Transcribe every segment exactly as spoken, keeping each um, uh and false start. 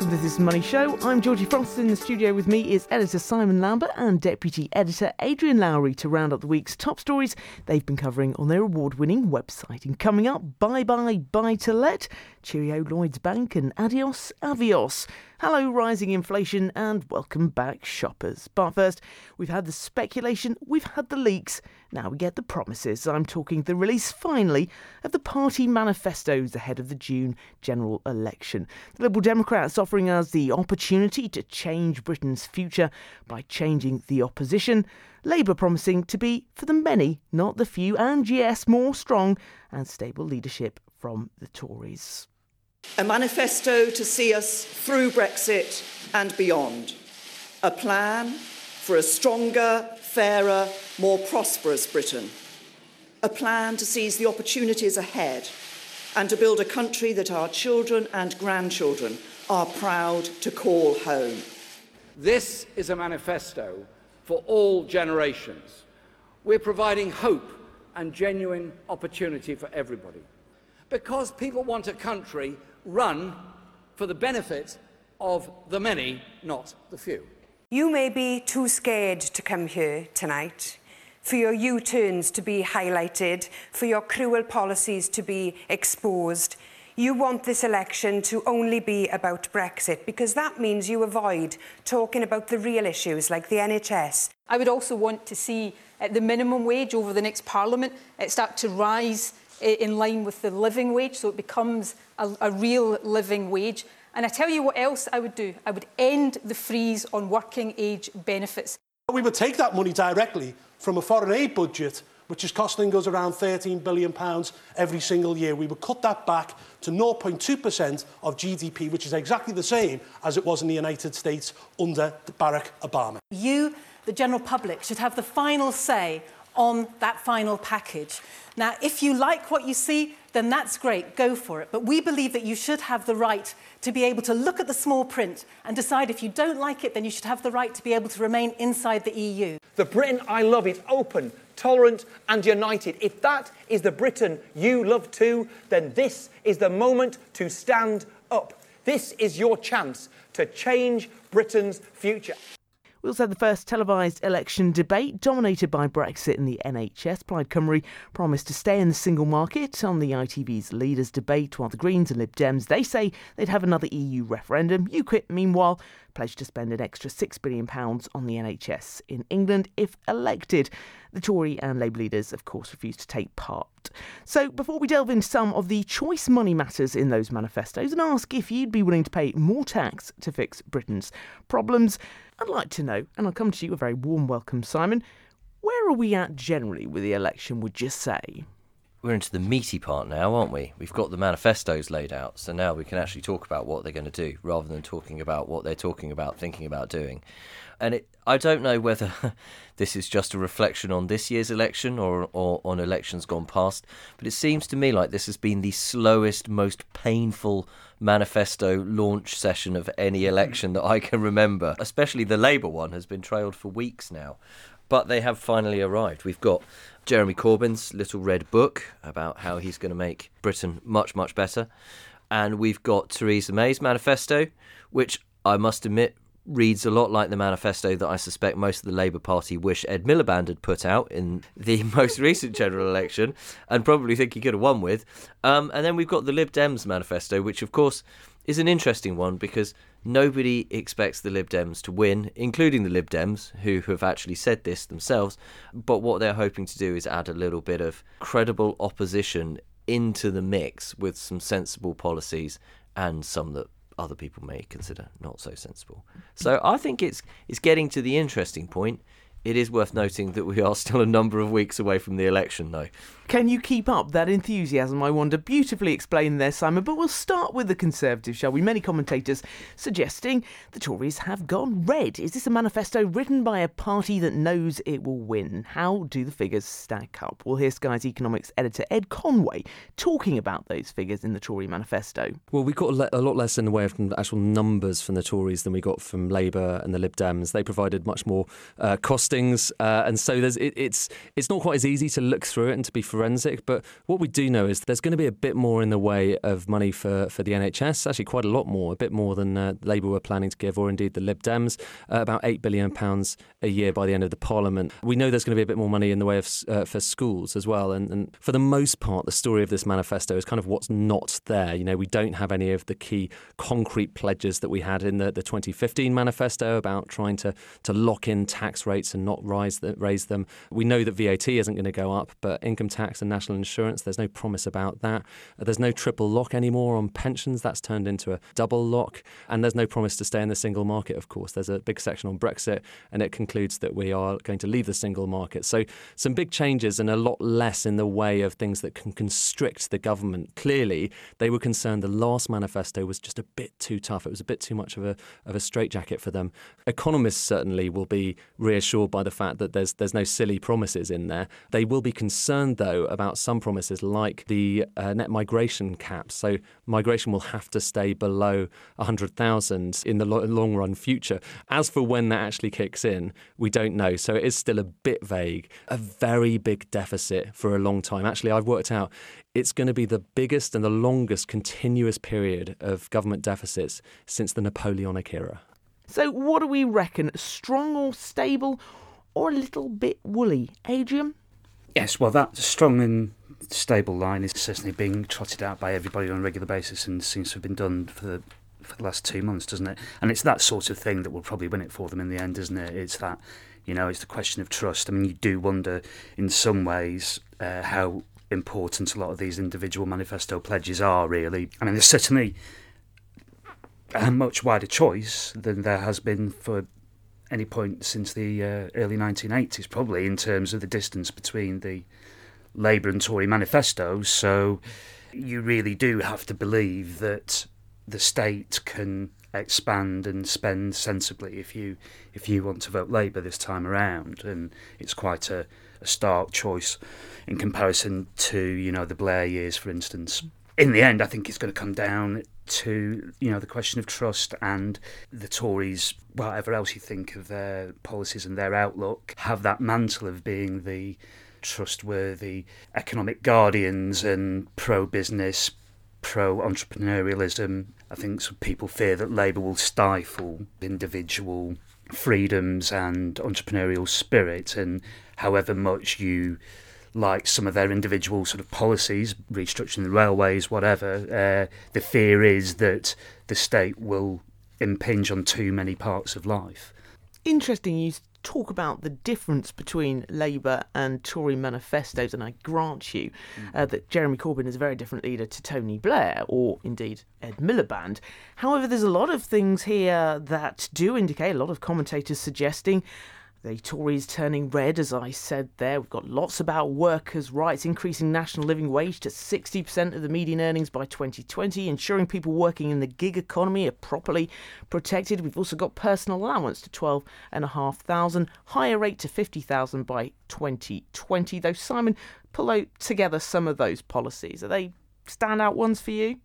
welcome to This Money Show. I'm Georgie Frost. In the studio with me is editor Simon Lambert and deputy editor Adrian Lowry to round up the week's top stories they've been covering on their award-winning website. And coming up, bye-bye, buy-to-let, cheerio Lloyds Bank and adios, Avios. Hello, rising inflation, and welcome back, shoppers. But first, we've had the speculation, we've had the leaks, now we get the promises. I'm talking the release, finally, of the party manifestos ahead of the June general election. The Liberal Democrats offering us the opportunity to change Britain's future by changing the opposition. Labour promising to be for the many, not the few, and yes, more strong and stable leadership from the Tories. A manifesto to see us through Brexit and beyond. A plan for a stronger, fairer, more prosperous Britain. A plan to seize the opportunities ahead and to build a country that our children and grandchildren are proud to call home. This is a manifesto for all generations. We're providing hope and genuine opportunity for everybody. Because people want a country run for the benefit of the many, not the few. You may be too scared to come here tonight, for your U-turns to be highlighted, for your cruel policies to be exposed. You want this election to only be about Brexit, because that means you avoid talking about the real issues like the N H S. I would also want to see uh, the minimum wage over the next Parliament uh, start to rise in line with the living wage, so it becomes a, a real living wage. And I tell you what else I would do. I would end the freeze on working age benefits. We would take that money directly from a foreign aid budget, which is costing us around thirteen billion pounds every single year. We would cut that back to zero point two percent of G D P, which is exactly the same as it was in the United States under Barack Obama. You, the general public, should have the final say on that final package. Now, if you like what you see, then that's great, go for it. But we believe that you should have the right to be able to look at the small print and decide if you don't like it, then you should have the right to be able to remain inside the E U. The Britain I love is open, tolerant and united. If that is the Britain you love too, then this is the moment to stand up. This is your chance to change Britain's future. We also had the first televised election debate dominated by Brexit and the N H S. Plaid Cymru promised to stay in the single market on the I T V's Leaders debate, while the Greens and Lib Dems, they say they'd have another E U referendum. UKIP, meanwhile, pledged to spend an extra six billion pounds on the N H S in England if elected. The Tory and Labour leaders, of course, refused to take part. So before we delve into some of the choice money matters in those manifestos and ask if you'd be willing to pay more tax to fix Britain's problems, I'd like to know, and I'll come to you, a very warm welcome, Simon, where are we at generally with the election, would you say? We're into the meaty part now, aren't we? We've got the manifestos laid out, so now we can actually talk about what they're going to do, rather than talking about what they're talking about, thinking about doing. And it, I don't know whether this is just a reflection on this year's election or, or on elections gone past, but it seems to me like this has been the slowest, most painful manifesto launch session of any election that I can remember. Especially the Labour one has been trailed for weeks now. But they have finally arrived. We've got Jeremy Corbyn's little red book about how he's going to make Britain much, much better. And we've got Theresa May's manifesto, which I must admit reads a lot like the manifesto that I suspect most of the Labour Party wish Ed Miliband had put out in the most recent general election and probably think he could have won with. Um, and then we've got the Lib Dems manifesto, which of course is an interesting one because nobody expects the Lib Dems to win, including the Lib Dems, who have actually said this themselves. But what they're hoping to do is add a little bit of credible opposition into the mix with some sensible policies and some that other people may consider not so sensible. So I think it's it's getting to the interesting point. It is worth noting that we are still a number of weeks away from the election, though. Can you keep up that enthusiasm, I wonder? Beautifully explained there, Simon. But we'll start with the Conservatives, shall we? Many commentators suggesting the Tories have gone red. Is this a manifesto written by a party that knows it will win? How do the figures stack up? We'll hear Sky's economics editor Ed Conway talking about those figures in the Tory manifesto. Well, we got a, le- a lot less in the way of actual numbers from the Tories than we got from Labour and the Lib Dems. They provided much more uh, cost costings, uh, and so there's it, it's it's not quite as easy to look through it and to be forensic. But what we do know is there's going to be a bit more in the way of money for, for the N H S. Actually, quite a lot more, a bit more than uh, Labour were planning to give, or indeed the Lib Dems. Uh, about eight billion pounds a year by the end of the Parliament. We know there's going to be a bit more money in the way of uh, for schools as well. And, and for the most part, the story of this manifesto is kind of what's not there. You know, we don't have any of the key concrete pledges that we had in the, the twenty fifteen manifesto about trying to to lock in tax rates and not rise the, raise them. We know that V A T isn't going to go up, but income tax and national insurance, there's no promise about that. There's no triple lock anymore on pensions. That's turned into a double lock. And there's no promise to stay in the single market, of course. There's a big section on Brexit, and it concludes that we are going to leave the single market. So some big changes and a lot less in the way of things that can constrict the government. Clearly, they were concerned the last manifesto was just a bit too tough. It was a bit too much of a of a straitjacket for them. Economists certainly will be reassured by the fact that there's there's no silly promises in there. They will be concerned, though, about some promises like the uh, net migration cap. So migration will have to stay below one hundred thousand in the lo- long run future. As for when that actually kicks in, we don't know. So it is still a bit vague. A very big deficit for a long time. Actually, I've worked out it's going to be the biggest and the longest continuous period of government deficits since the Napoleonic era. So what do we reckon? Strong or stable, or a little bit woolly? Adrian? Yes, well, that strong and stable line is certainly being trotted out by everybody on a regular basis and seems to have been done for the for the last two months, doesn't it? And it's that sort of thing that will probably win it for them in the end, isn't it? It's that, you know, it's the question of trust. I mean, you do wonder in some ways uh, how important a lot of these individual manifesto pledges are, really. I mean, there's certainly a much wider choice than there has been for any point since the uh, early nineteen eighties, probably, in terms of the distance between the Labour and Tory manifestos. So you really do have to believe that the state can expand and spend sensibly if you if you want to vote Labour this time around, and it's quite a, a stark choice in comparison to, you know, the Blair years, for instance. In the end, I think it's going to come down to, you know, the question of trust, and the Tories, whatever else you think of their policies and their outlook, have that mantle of being the trustworthy economic guardians and pro-business, pro-entrepreneurialism. I think some people fear that Labour will stifle individual freedoms and entrepreneurial spirit, and however much you like some of their individual sort of policies, restructuring the railways, whatever, uh, the fear is that the state will impinge on too many parts of life. Interesting you talk about the difference between Labour and Tory manifestos, and I grant you mm. uh, that Jeremy Corbyn is a very different leader to Tony Blair, or indeed Ed Miliband. However, there's a lot of things here that do indicate, a lot of commentators suggesting, the Tories turning red, as I said there. We've got lots about workers' rights, increasing national living wage to sixty percent of the median earnings by twenty twenty, ensuring people working in the gig economy are properly protected. We've also got personal allowance to twelve thousand five hundred, higher rate to fifty thousand by twenty twenty. Though, Simon, pull out together some of those policies. Are they standout ones for you?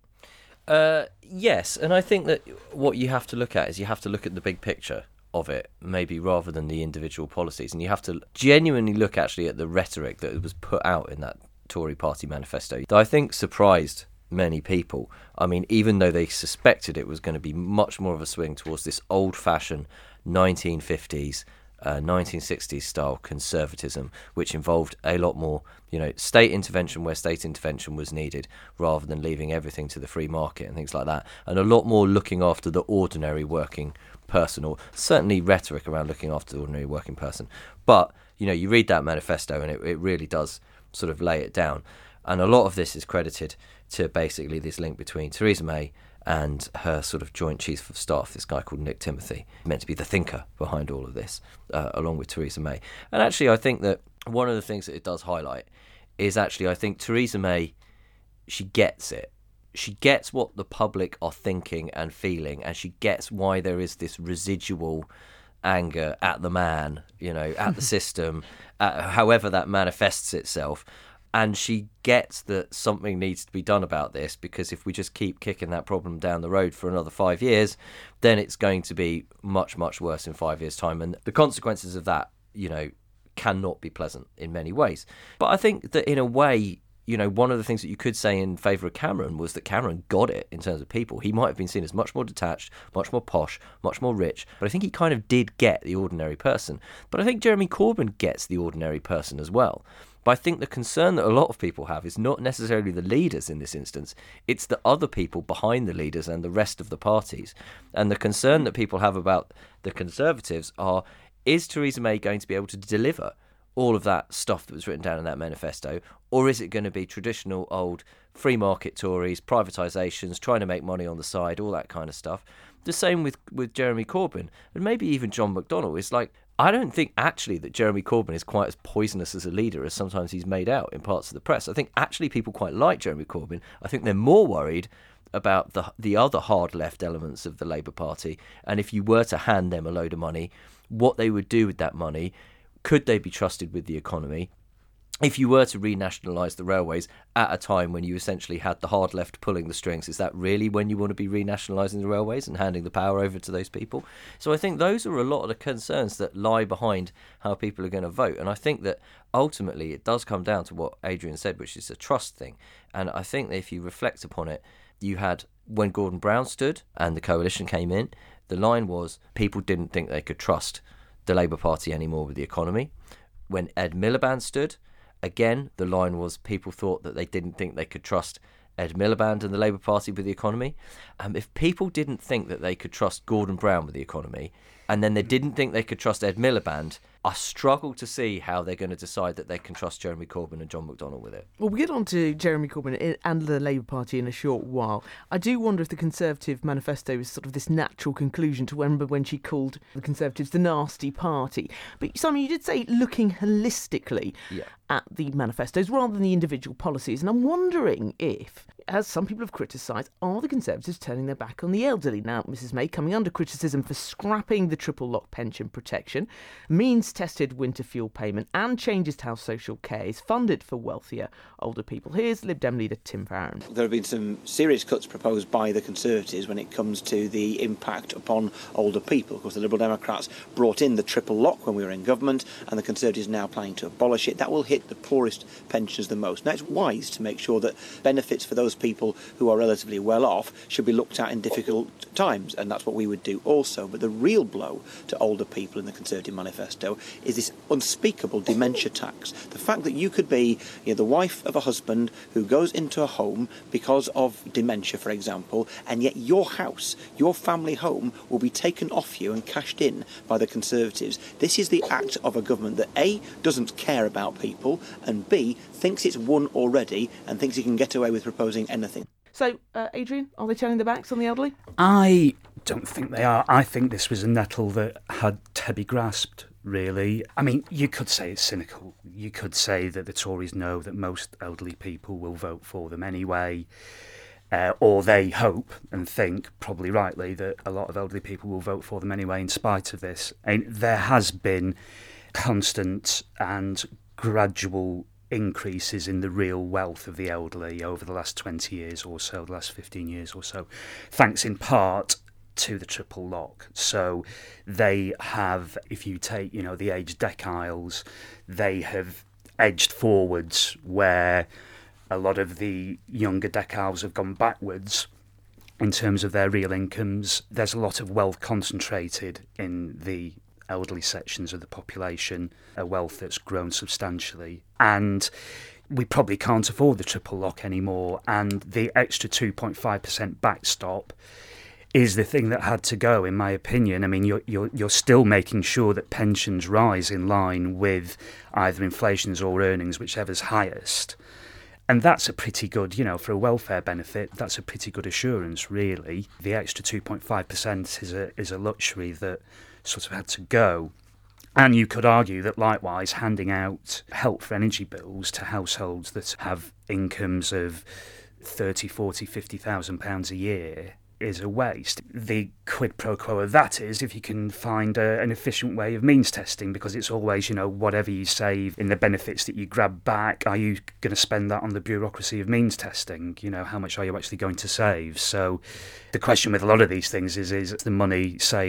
Uh, yes, and I think that what you have to look at is you have to look at the big picture of it, maybe rather than the individual policies, and you have to genuinely look actually at the rhetoric that was put out in that Tory party manifesto that I think surprised many people. I mean, even though they suspected it was going to be much more of a swing towards this old-fashioned nineteen fifties, uh, nineteen sixties style conservatism, which involved a lot more, you know, state intervention where state intervention was needed, rather than leaving everything to the free market and things like that, and a lot more looking after the ordinary working person, or certainly rhetoric around looking after the ordinary working person. But, you know, you read that manifesto and it, it really does sort of lay it down. And a lot of this is credited to basically this link between Theresa May and her sort of joint chief of staff, this guy called Nick Timothy, meant to be the thinker behind all of this, uh, along with Theresa May. And actually, I think that one of the things that it does highlight is actually, I think Theresa May, she gets it. She gets what the public are thinking and feeling, and she gets why there is this residual anger at the man, you know, at the system, at however that manifests itself. And she gets that something needs to be done about this, because if we just keep kicking that problem down the road for another five years, then it's going to be much, much worse in five years' time. And the consequences of that you know, cannot be pleasant in many ways. But I think that in a way, you know, one of the things that you could say in favour of Cameron was that Cameron got it in terms of people. He might have been seen as much more detached, much more posh, much more rich, but I think he kind of did get the ordinary person. But I think Jeremy Corbyn gets the ordinary person as well. But I think the concern that a lot of people have is not necessarily the leaders in this instance, it's the other people behind the leaders and the rest of the parties. And the concern that people have about the Conservatives are, is Theresa May going to be able to deliver all of that stuff that was written down in that manifesto, or is it going to be traditional old free market Tories, privatisations, trying to make money on the side, all that kind of stuff? The same with, with Jeremy Corbyn, and maybe even John McDonnell. It's like, I don't think actually that Jeremy Corbyn is quite as poisonous as a leader as sometimes he's made out in parts of the press. I think actually people quite like Jeremy Corbyn. I think they're more worried about the the other hard left elements of the Labour Party, and if you were to hand them a load of money, what they would do with that money. Could they be trusted with the economy? If you were to renationalise the railways at a time when you essentially had the hard left pulling the strings, is that really when you want to be renationalising the railways and handing the power over to those people? So I think those are a lot of the concerns that lie behind how people are going to vote. And I think that ultimately it does come down to what Adrian said, which is a trust thing. And I think that if you reflect upon it, you had when Gordon Brown stood and the coalition came in, the line was people didn't think they could trust the Labour Party anymore with the economy. When Ed Miliband stood, again, the line was people thought that they didn't think they could trust Ed Miliband and the Labour Party with the economy. Um, if people didn't think that they could trust Gordon Brown with the economy, and then they didn't think they could trust Ed Miliband, I struggle to see how they're going to decide that they can trust Jeremy Corbyn and John McDonnell with it. Well, we'll get on to Jeremy Corbyn and the Labour Party in a short while. I do wonder if the Conservative manifesto is sort of this natural conclusion to remember when she called the Conservatives the nasty party. But Simon, you did say looking holistically yeah. at the manifestos rather than the individual policies. And I'm wondering if, as some people have criticised, are the Conservatives turning their back on the elderly? Now, Missus May coming under criticism for scrapping the triple lock pension protection, means-tested winter fuel payment and changes to how social care is funded for wealthier older people. Here's Lib Dem leader Tim Farron. There have been some serious cuts proposed by the Conservatives when it comes to the impact upon older people. Of course, the Liberal Democrats brought in the triple lock when we were in government, and the Conservatives are now planning to abolish it. That will hit the poorest pensioners the most. Now, it's wise to make sure that benefits for those people who are relatively well off should be looked at in difficult times, and that's what we would do also. But the real blow to older people in the Conservative manifesto is this unspeakable dementia tax. The fact that you could be you know, the wife of a husband who goes into a home because of dementia, for example, and yet your house, your family home, will be taken off you and cashed in by the Conservatives. This is the act of a government that A, doesn't care about people, and B, thinks it's won already and thinks it can get away with proposing anything. So, uh, Adrian, are they turning their backs on the elderly? I don't think they are. I think this was a nettle that had to be grasped, really. I mean, you could say it's cynical. You could say that the Tories know that most elderly people will vote for them anyway, uh, or they hope and think, probably rightly, that a lot of elderly people will vote for them anyway in spite of this. And there has been constant and gradual increases in the real wealth of the elderly over the last twenty years or so, the last fifteen years or so, thanks in part to the triple lock. So they have, if you take, you know, the age deciles, they have edged forwards where a lot of the younger deciles have gone backwards in terms of their real incomes. There's a lot of wealth concentrated in the elderly sections of the population, a wealth that's grown substantially. And we probably can't afford the triple lock anymore. And the extra two point five percent backstop is the thing that had to go, in my opinion. I mean, you're, you're, you're still making sure that pensions rise in line with either inflations or earnings, whichever's highest. And that's a pretty good, you know, for a welfare benefit, that's a pretty good assurance, really. The extra two point five percent is a is a luxury that sort of had to go. And you could argue that likewise handing out help for energy bills to households that have incomes of thirty, forty, fifty thousand pounds a year is a waste. The quid pro quo of that is if you can find a, an efficient way of means testing, because it's always, you know, whatever you save in the benefits that you grab back, are you going to spend that on the bureaucracy of means testing? You know, how much are you actually going to save? So the question with a lot of these things is, is the money saved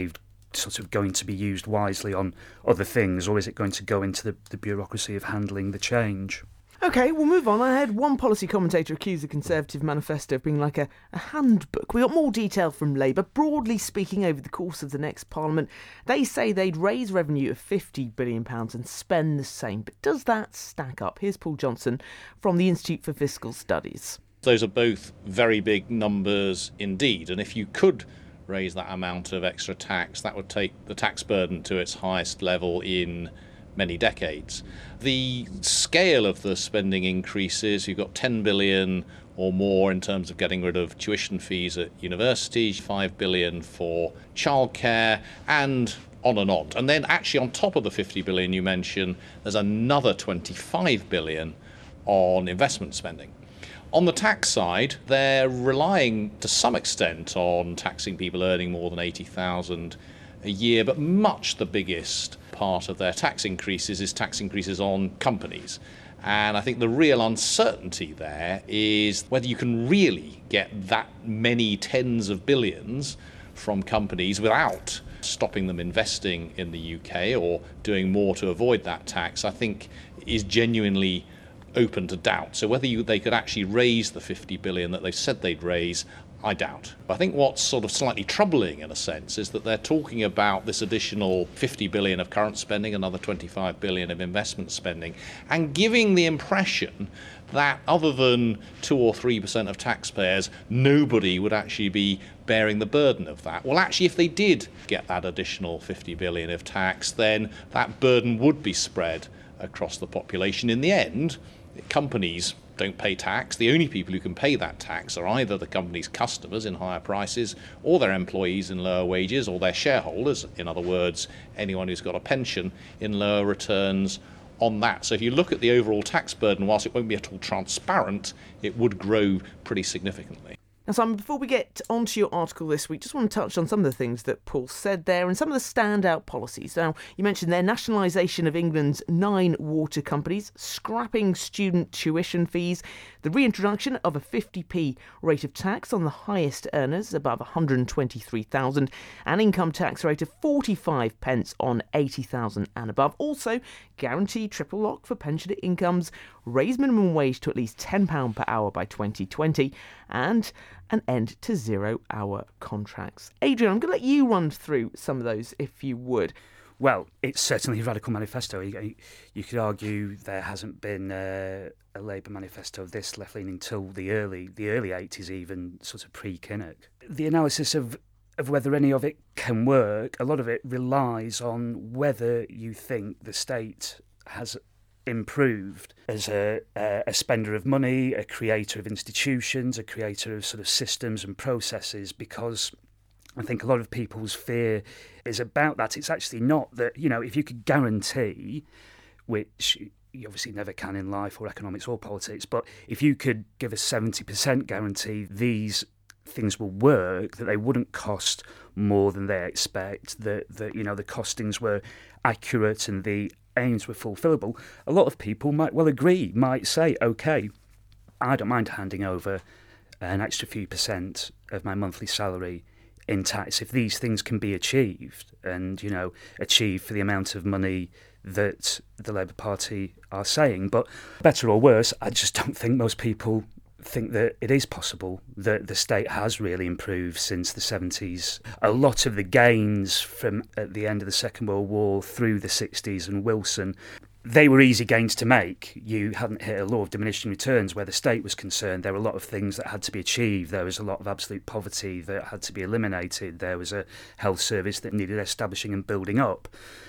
sort of going to be used wisely on other things, or is it going to go into the, the bureaucracy of handling the change? OK, we'll move on. I had one policy commentator accuse the Conservative manifesto of being like a, a handbook. We got more detail from Labour. Broadly speaking, over the course of the next Parliament, they say they'd raise revenue of fifty billion pounds and spend the same. But does that stack up? Here's Paul Johnson from the Institute for Fiscal Studies. Those are both very big numbers indeed. And if you could raise that amount of extra tax, that would take the tax burden to its highest level in many decades. The scale of the spending increases, you've got ten billion or more in terms of getting rid of tuition fees at universities, five billion for childcare, and on and on. And then actually on top of the fifty billion you mentioned, there's another twenty-five billion on investment spending. On the tax side, they're relying to some extent on taxing people earning more than eighty thousand a year, but much the biggest part of their tax increases is tax increases on companies. And I think the real uncertainty there is whether you can really get that many tens of billions from companies without stopping them investing in the U K or doing more to avoid that tax, I think is genuinely open to doubt. So whether you, they could actually raise the fifty billion that they said they'd raise, I doubt. But I think what's sort of slightly troubling in a sense is that they're talking about this additional fifty billion of current spending, another twenty-five billion of investment spending, and giving the impression that other than two or three percent of taxpayers, nobody would actually be bearing the burden of that. Well, actually, if they did get that additional fifty billion of tax, then that burden would be spread across the population. In the end, companies don't pay tax. The only people who can pay that tax are either the company's customers in higher prices, or their employees in lower wages, or their shareholders, in other words, anyone who's got a pension, in lower returns on that. So if you look at the overall tax burden, whilst it won't be at all transparent, it would grow pretty significantly. Now, Simon, before we get onto your article this week, just want to touch on some of the things that Paul said there and some of the standout policies. Now, you mentioned their nationalisation of England's nine water companies, scrapping student tuition fees, the reintroduction of a fifty p rate of tax on the highest earners above one hundred twenty-three thousand, an income tax rate of forty-five pence on eighty thousand and above. Also, guaranteed triple lock for pensioner incomes, raise minimum wage to at least ten pounds per hour by twenty twenty, and an end to zero-hour contracts. Adrian, I'm going to let you run through some of those, if you would. Well, it's certainly a radical manifesto. You, you could argue there hasn't been uh, a Labour manifesto of this left-leaning till the early the early eighties, even sort of pre-Kinnock. The analysis of of whether any of it can work, a lot of it relies on whether you think the state has improved as a, a, a spender of money, a creator of institutions, a creator of sort of systems and processes, because I think a lot of people's fear is about that. It's actually not that, you know, if you could guarantee, which you obviously never can in life or economics or politics, but if you could give a seventy percent guarantee these things will work, that they wouldn't cost more than they expect, that, that you know, the costings were accurate and the aims were fulfillable, a lot of people might well agree, might say, OK, I don't mind handing over an extra few percent of my monthly salary in tax if these things can be achieved and, you know, achieved for the amount of money that the Labour Party are saying. But better or worse, I just don't think most people think that it is possible, that the state has really improved since the seventies. A lot of the gains from at the end of the Second World War through the sixties and Wilson, they were easy gains to make. You hadn't hit a law of diminishing returns where the state was concerned. There were a lot of things that had to be achieved. There was a lot of absolute poverty that had to be eliminated. There was a health service that needed establishing and building up.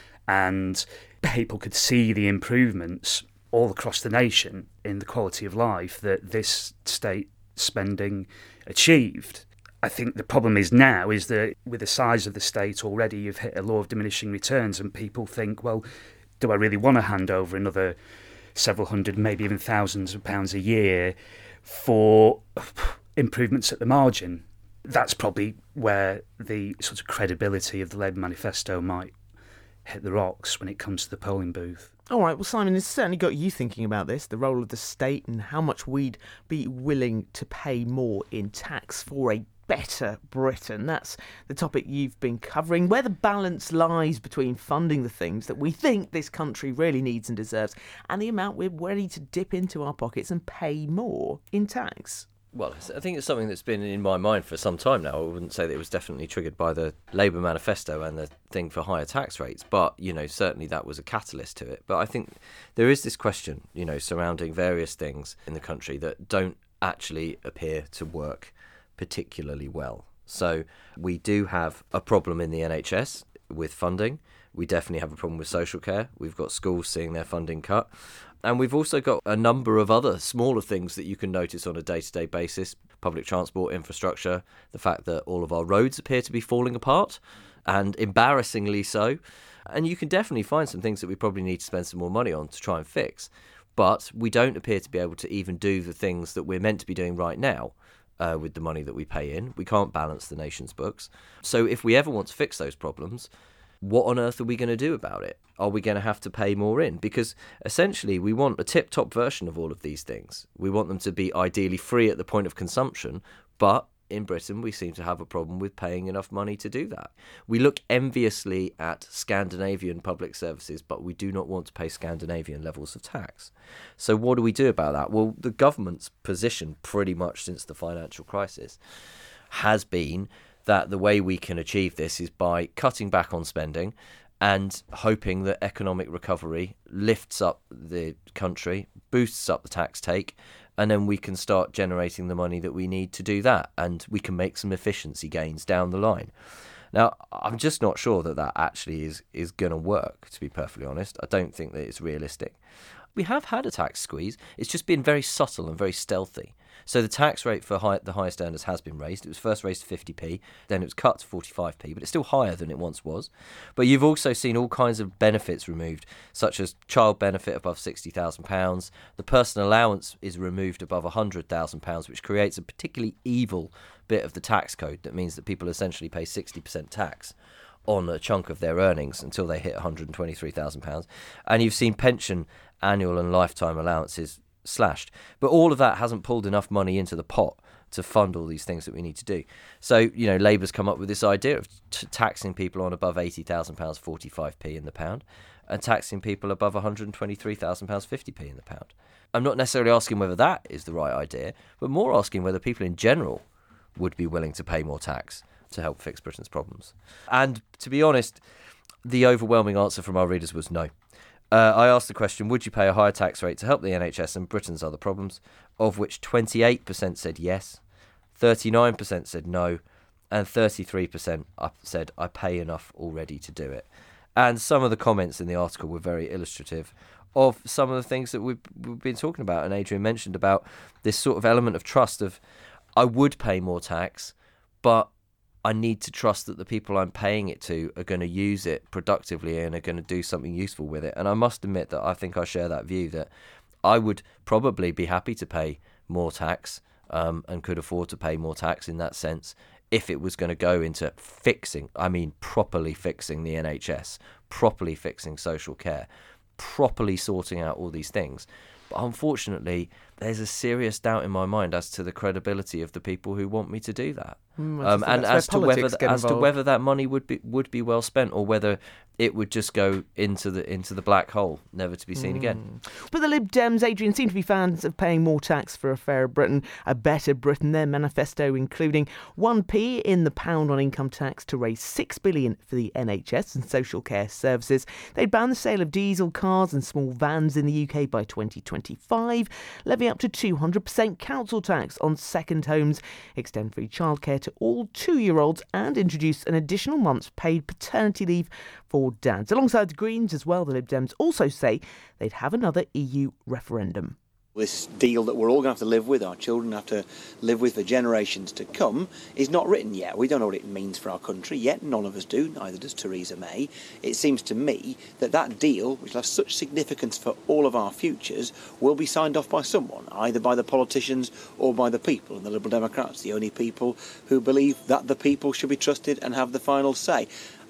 And people could see the improvements all across the nation in the quality of life that this state spending achieved. I think the problem is now is that with the size of the state already, you've hit a law of diminishing returns and people think, well, do I really want to hand over another several hundred, maybe even thousands of pounds a year for improvements at the margin? That's probably where the sort of credibility of the Labour manifesto might hit the rocks when it comes to the polling booth. All right, well, Simon, it's certainly got you thinking about this, the role of the state and how much we'd be willing to pay more in tax for a Better Britain. That's the topic you've been covering, where the balance lies between funding the things that we think this country really needs and deserves and the amount we're ready to dip into our pockets and pay more in tax. Well, I think it's something that's been in my mind for some time now. I wouldn't say that it was definitely triggered by the Labour manifesto and the thing for higher tax rates, but, you know, certainly that was a catalyst to it. But I think there is this question, you know, surrounding various things in the country that don't actually appear to work particularly well. So we do have a problem in the N H S with funding. We definitely have a problem with social care. We've got schools seeing their funding cut. And we've also got a number of other smaller things that you can notice on a day-to-day basis. Public transport infrastructure, the fact that all of our roads appear to be falling apart, and embarrassingly so. And you can definitely find some things that we probably need to spend some more money on to try and fix. But we don't appear to be able to even do the things that we're meant to be doing right now. Uh, with the money that we pay in. We can't balance the nation's books. So if we ever want to fix those problems, what on earth are we going to do about it? Are we going to have to pay more in? Because essentially we want a tip-top version of all of these things. We want them to be ideally free at the point of consumption, but in Britain we seem to have a problem with paying enough money to do that. We look enviously at Scandinavian public services, but we do not want to pay Scandinavian levels of tax. So what do we do about that? Well, the government's position pretty much since the financial crisis has been that the way we can achieve this is by cutting back on spending and hoping that economic recovery lifts up the country, boosts up the tax take, and then we can start generating the money that we need to do that, and we can make some efficiency gains down the line. Now, I'm just not sure that that actually is, is going to work, to be perfectly honest. I don't think that it's realistic. We have had a tax squeeze. It's just been very subtle and very stealthy. So the tax rate for high, the highest earners has been raised. It was first raised to fifty p, then it was cut to forty-five p, but it's still higher than it once was. But you've also seen all kinds of benefits removed, such as child benefit above sixty thousand pounds. The personal allowance is removed above one hundred thousand pounds, which creates a particularly evil bit of the tax code that means that people essentially pay sixty percent tax on a chunk of their earnings until they hit one hundred twenty-three thousand pounds. And you've seen pension, annual and lifetime allowances slashed. But all of that hasn't pulled enough money into the pot to fund all these things that we need to do. So, you know, Labour's come up with this idea of t- taxing people on above eighty thousand pounds forty-five p in the pound, and taxing people above one hundred twenty-three thousand pounds fifty p in the pound. I'm not necessarily asking whether that is the right idea, but more asking whether people in general would be willing to pay more tax to help fix Britain's problems. And to be honest, the overwhelming answer from our readers was no. Uh, I asked the question, would you pay a higher tax rate to help the N H S and Britain's other problems, of which twenty-eight percent said yes, thirty-nine percent said no, and thirty-three percent said I pay enough already to do it. And some of the comments in the article were very illustrative of some of the things that we've, we've been talking about, and Adrian mentioned about this sort of element of trust of, I would pay more tax, but I need to trust that the people I'm paying it to are going to use it productively and are going to do something useful with it. And I must admit that I think I share that view, that I would probably be happy to pay more tax um, and could afford to pay more tax in that sense if it was going to go into fixing, I mean properly fixing the N H S, properly fixing social care, properly sorting out all these things. But unfortunately, there's a serious doubt in my mind as to the credibility of the people who want me to do that, mm, um, and as to whether th- as to whether that money would be would be well spent, or whether it would just go into the into the black hole, never to be seen mm. again. But the Lib Dems, Adrian, seem to be fans of paying more tax for a fairer Britain, a better Britain. Their manifesto including one p in the pound on income tax to raise six billion for the N H S and social care services. They'd ban the sale of diesel cars and small vans in the U K by twenty twenty-five, levy up to two hundred percent council tax on second homes, extend free childcare to all two-year-olds, and introduce an additional month's paid paternity leave for dads. Alongside the Greens as well, the Lib Dems also say they'd have another E U referendum. This deal that we're all going to have to live with, our children have to live with for generations to come, is not written yet. We don't know what it means for our country yet. None of us do, neither does Theresa May. It seems to me that that deal, which has such significance for all of our futures, will be signed off by someone, either by the politicians or by the people. And the Liberal Democrats, the only people who believe that the people should be trusted and have the final say.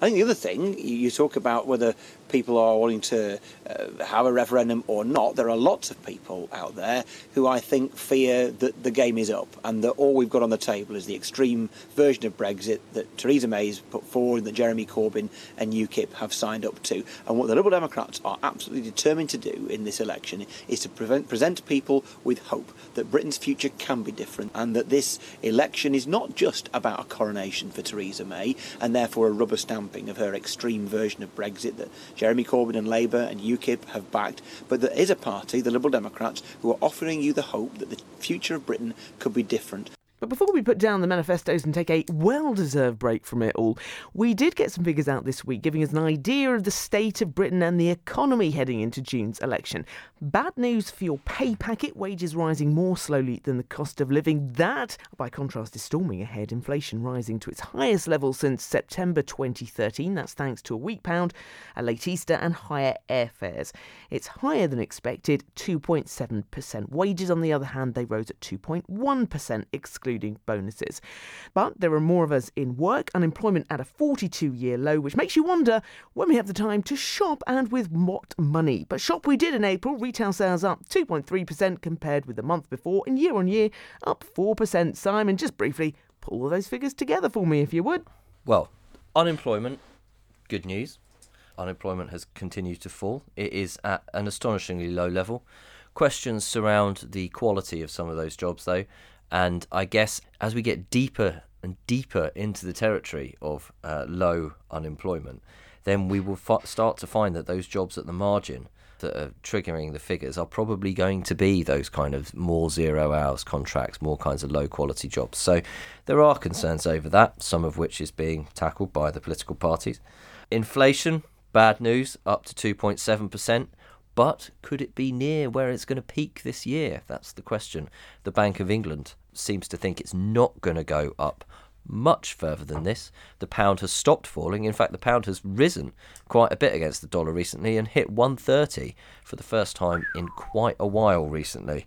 I think the other thing, you talk about whether people are wanting to uh, have a referendum or not. There are lots of people out there who I think fear that the game is up and that all we've got on the table is the extreme version of Brexit that Theresa May's put forward, that Jeremy Corbyn and UKIP have signed up to. And what the Liberal Democrats are absolutely determined to do in this election is to prevent, present people with hope that Britain's future can be different and that this election is not just about a coronation for Theresa May and therefore a rubber stamping of her extreme version of Brexit that Jeremy Corbyn and Labour and UKIP have backed, but there is a party, the Liberal Democrats, who are offering you the hope that the future of Britain could be different. But before we put down the manifestos and take a well-deserved break from it all, we did get some figures out this week giving us an idea of the state of Britain and the economy heading into June's election. Bad news for your pay packet, wages rising more slowly than the cost of living. That, by contrast, is storming ahead, inflation rising to its highest level since September twenty thirteen. That's thanks to a weak pound, a late Easter and higher airfares. It's higher than expected, two point seven percent. Wages, on the other hand, they rose at two point one percent, excluding bonuses. But there are more of us in work, unemployment at a forty-two-year low, which makes you wonder when we have the time to shop and with what money. But shop we did in April, retail sales up two point three percent compared with the month before, and year on year up four percent. Simon, just briefly, pull all those figures together for me if you would. Well, unemployment, good news. Unemployment has continued to fall. It is at an astonishingly low level. Questions surround the quality of some of those jobs, though. And I guess as we get deeper and deeper into the territory of uh, low unemployment, then we will f- start to find that those jobs at the margin that are triggering the figures are probably going to be those kind of more zero hours contracts, more kinds of low quality jobs. So there are concerns over that, some of which is being tackled by the political parties. Inflation, bad news, up to two point seven percent. But could it be near where it's going to peak this year? That's the question. The Bank of England seems to think it's not going to go up much further than this. The pound has stopped falling. In fact, the pound has risen quite a bit against the dollar recently and hit one thirty for the first time in quite a while recently.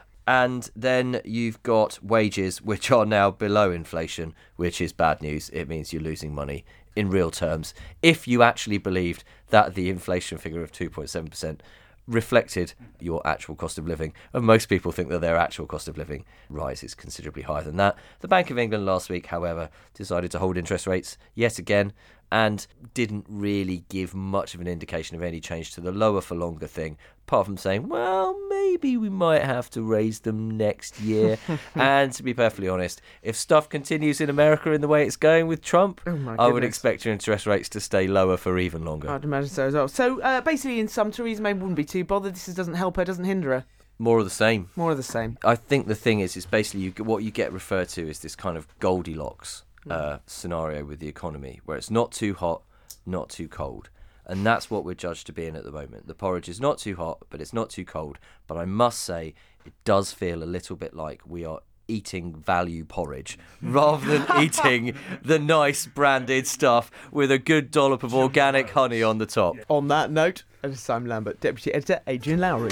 And then you've got wages, which are now below inflation, which is bad news. It means you're losing money in real terms. If you actually believed that the inflation figure of two point seven percent reflected your actual cost of living, and most people think that their actual cost of living rise is considerably higher than that. The Bank of England last week, however, decided to hold interest rates yet again and didn't really give much of an indication of any change to the lower for longer thing, apart from saying, well, maybe we might have to raise them next year. And to be perfectly honest, if stuff continues in America in the way it's going with Trump, oh I would expect your interest rates to stay lower for even longer. I'd imagine so as well. So uh, basically, in sum, Theresa May wouldn't be too bothered. This doesn't help her, doesn't hinder her. More of the same. More of the same. I think the thing is, is basically you, what you get referred to is this kind of Goldilocks uh, scenario with the economy, where it's not too hot, not too cold. And that's what we're judged to be in at the moment. The porridge is not too hot, but it's not too cold. But I must say, it does feel a little bit like we are eating value porridge rather than eating the nice branded stuff with a good dollop of organic honey on the top. On that note, editor Simon Lambert, Deputy Editor Adrian Lowry.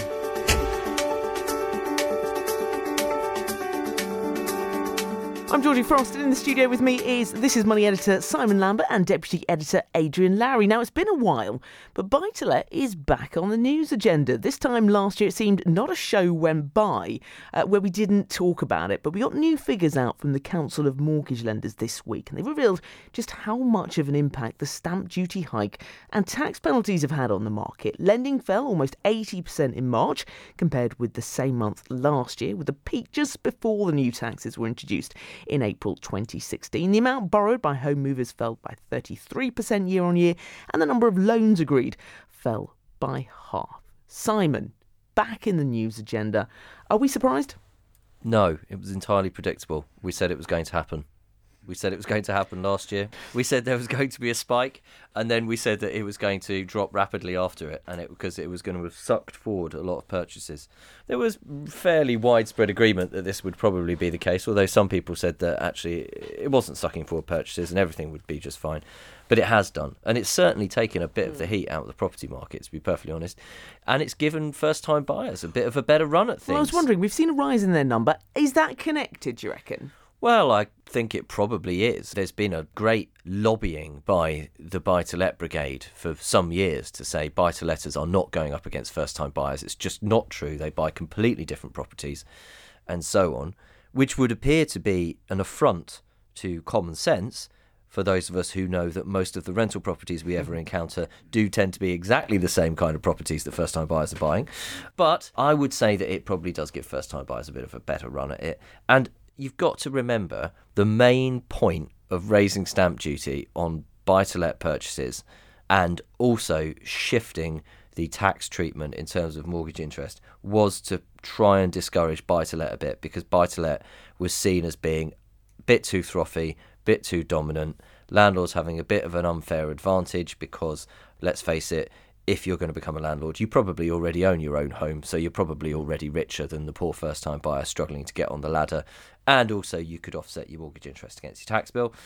I'm Georgie Frost, and in the studio with me is This Is Money editor Simon Lambert and Deputy Editor Adrian Lowry. Now, it's been a while, but Buy-to-Let is back on the news agenda. This time last year, it seemed not a show went by uh, where we didn't talk about it, but we got new figures out from the Council of Mortgage Lenders this week, and they revealed just how much of an impact the stamp duty hike and tax penalties have had on the market. Lending fell almost eighty percent in March compared with the same month last year, with a peak just before the new taxes were introduced in April twenty sixteen. The amount borrowed by home movers fell by thirty-three percent year on year, and the number of loans agreed fell by half. Simon, back in the news agenda. Are we surprised? No, it was entirely predictable. We said it was going to happen. We said it was going to happen last year. We said there was going to be a spike, and then we said that it was going to drop rapidly after it, and it because it was going to have sucked forward a lot of purchases. There was fairly widespread agreement that this would probably be the case, although some people said that actually it wasn't sucking forward purchases and everything would be just fine. But it has done, and it's certainly taken a bit of the heat out of the property market, to be perfectly honest, and it's given first-time buyers a bit of a better run at things. Well, I was wondering, we've seen a rise in their number. Is that connected, do you reckon? Well, I think it probably is. There's been a great lobbying by the buy-to-let brigade for some years to say buy-to-letters are not going up against first-time buyers. It's just not true. They buy completely different properties and so on, which would appear to be an affront to common sense for those of us who know that most of the rental properties we ever encounter do tend to be exactly the same kind of properties that first-time buyers are buying. But I would say that it probably does give first-time buyers a bit of a better run at it. And you've got to remember the main point of raising stamp duty on buy-to-let purchases and also shifting the tax treatment in terms of mortgage interest was to try and discourage buy-to-let a bit, because buy-to-let was seen as being a bit too frothy, bit too dominant, landlords having a bit of an unfair advantage because, let's face it, if you're going to become a landlord, you probably already own your own home, so you're probably already richer than the poor first-time buyer struggling to get on the ladder, and also you could offset your mortgage interest against your tax bill.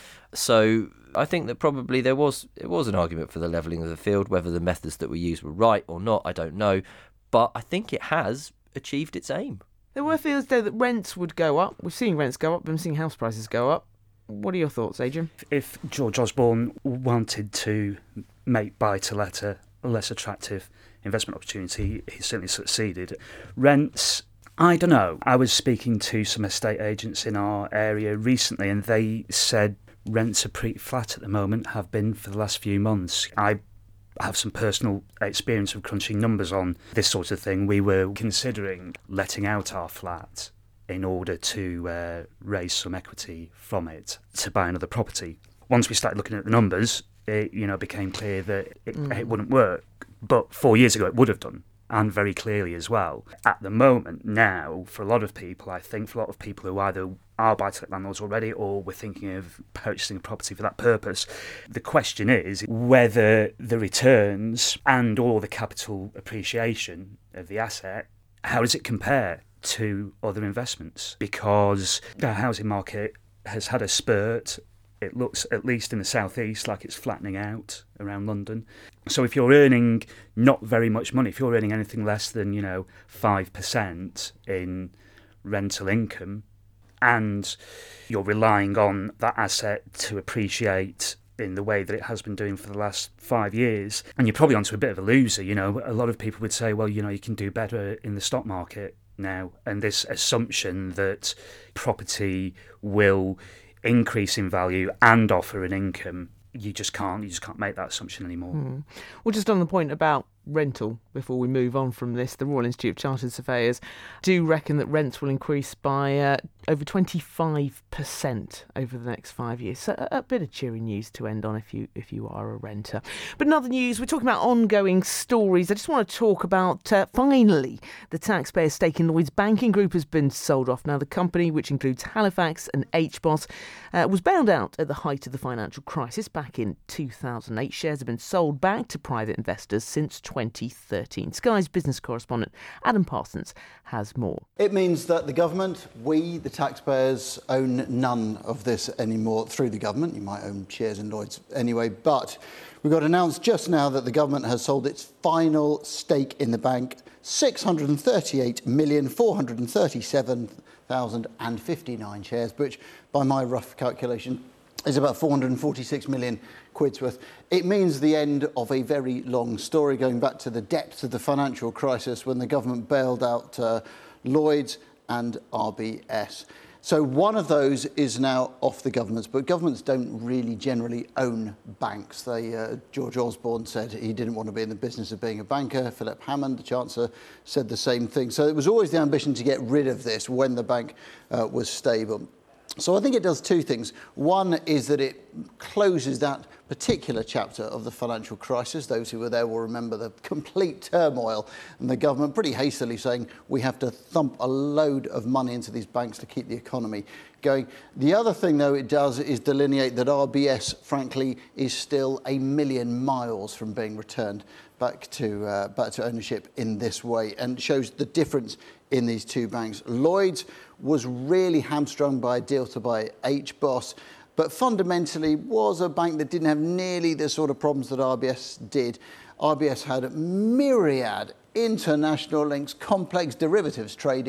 So I think that probably there was it was an argument for the levelling of the field. Whether the methods that were used were right or not, I don't know, but I think it has achieved its aim. There were fears, though, that rents would go up. We've seen rents go up, we've seen house prices go up. What are your thoughts, Adrian? If George Osborne wanted to make buy-to-let a less attractive investment opportunity, he certainly succeeded. Rents, I don't know. I was speaking to some estate agents in our area recently, and they said rents are pretty flat at the moment, have been for the last few months. I have some personal experience of crunching numbers on this sort of thing. We were considering letting out our flat in order to uh, raise some equity from it to buy another property. Once we started looking at the numbers, it you know became clear that it, mm. it wouldn't work. But four years ago it would have done, and very clearly as well. At the moment now, for a lot of people, I think for a lot of people who either are buy-to-let landlords already or were thinking of purchasing a property for that purpose, the question is whether the returns and or the capital appreciation of the asset, how does it compare to other investments? Because the housing market has had a spurt. It looks, at least in the southeast, like it's flattening out around London. So if you're earning not very much money, if you're earning anything less than, you know, five percent in rental income, and you're relying on that asset to appreciate in the way that it has been doing for the last five years, and you're probably onto a bit of a loser. You know, a lot of people would say, well, you know, you can do better in the stock market now, and this assumption that property will increase in value and offer an income, you just can't you just can't make that assumption anymore. Mm. Well, just on the point about rental, before we move on from this, the Royal Institute of Chartered Surveyors do reckon that rents will increase by uh, over twenty-five percent over the next five years. So a, a bit of cheery news to end on if you if you are a renter. But in other news, we're talking about ongoing stories. I just want to talk about, uh, finally, the taxpayer stake in Lloyds Banking Group has been sold off. Now, the company, which includes Halifax and H B O S, uh, was bailed out at the height of the financial crisis back in two thousand eight. Shares have been sold back to private investors since twenty thirteen. Sky's business correspondent Adam Parsons has more. It means that the government, we, the taxpayers, own none of this anymore through the government. You might own shares in Lloyds anyway, but we got announced just now that the government has sold its final stake in the bank, six hundred thirty-eight million four hundred thirty-seven thousand fifty-nine shares, which by my rough calculation is about four hundred forty-six million quid's worth. It means the end of a very long story, going back to the depths of the financial crisis when the government bailed out uh, Lloyds and R B S. So one of those is now off the government's, but governments don't really generally own banks. They, uh, George Osborne said he didn't want to be in the business of being a banker. Philip Hammond, the Chancellor, said the same thing. So it was always the ambition to get rid of this when the bank uh, was stable. So I think it does two things. One is that it closes that particular chapter of the financial crisis. Those who were there will remember the complete turmoil and the government pretty hastily saying we have to thump a load of money into these banks to keep the economy going. The other thing, though, it does is delineate that R B S, frankly, is still a million miles from being returned back to uh, back to ownership in this way, and shows the difference in these two banks. Lloyds was really hamstrung by a deal to buy H B O S, but fundamentally was a bank that didn't have nearly the sort of problems that R B S did. R B S had myriad international links, complex derivatives tradings.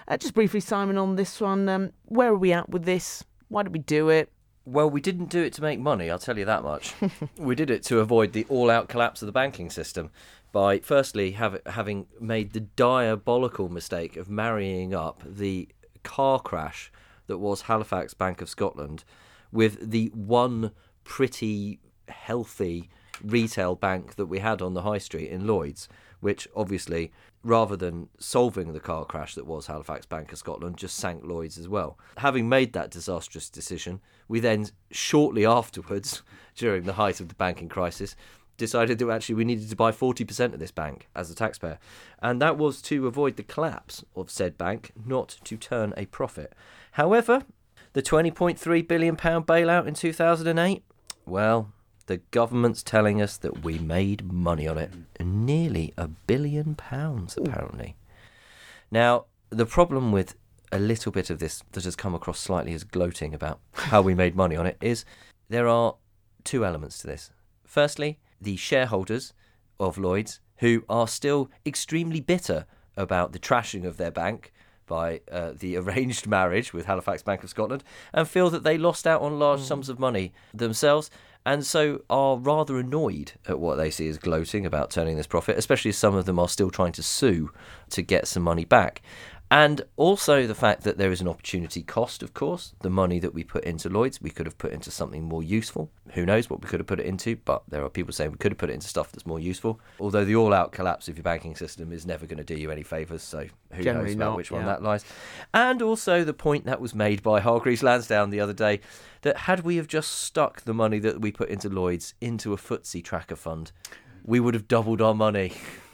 Uh, just briefly, Simon, on this one, um, where are we at with this? Why did we do it? Well, we didn't do it to make money, I'll tell you that much. We did it to avoid the all-out collapse of the banking system by, firstly, have, having made the diabolical mistake of marrying up the car crash that was Halifax Bank of Scotland with the one pretty healthy retail bank that we had on the high street in Lloyds, which obviously, rather than solving the car crash that was Halifax Bank of Scotland, just sank Lloyds as well. Having made that disastrous decision, we then, shortly afterwards, during the height of the banking crisis, decided that actually we needed to buy forty percent of this bank as a taxpayer. And that was to avoid the collapse of said bank, not to turn a profit. However, the twenty point three billion pounds bailout in two thousand eight, well, the government's telling us that we made money on it. Nearly a billion pounds, apparently. Now, the problem with a little bit of this that has come across slightly as gloating about how we made money on it is there are two elements to this. Firstly, the shareholders of Lloyds, who are still extremely bitter about the trashing of their bank by uh, the arranged marriage with Halifax Bank of Scotland, and feel that they lost out on large mm. sums of money themselves, and so are rather annoyed at what they see as gloating about turning this profit, especially as some of them are still trying to sue to get some money back. And also the fact that there is an opportunity cost, of course. The money that we put into Lloyds, we could have put into something more useful. Who knows what we could have put it into, but there are people saying we could have put it into stuff that's more useful. Although the all-out collapse of your banking system is never going to do you any favours, so who Generally knows about not, which one yeah. that lies. And also the point that was made by Hargreaves Lansdown the other day, that had we have just stuck the money that we put into Lloyds into a footsie tracker fund, we would have doubled our money.